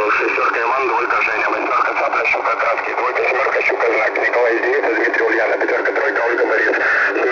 шестерка Иван, двойка Женя, восьмерка Цапля, щука, краски, двойка, семерка, щука, знак, Николай Единица, Дмитрий Ульяна, пятерка, тройка, Ольга Борис.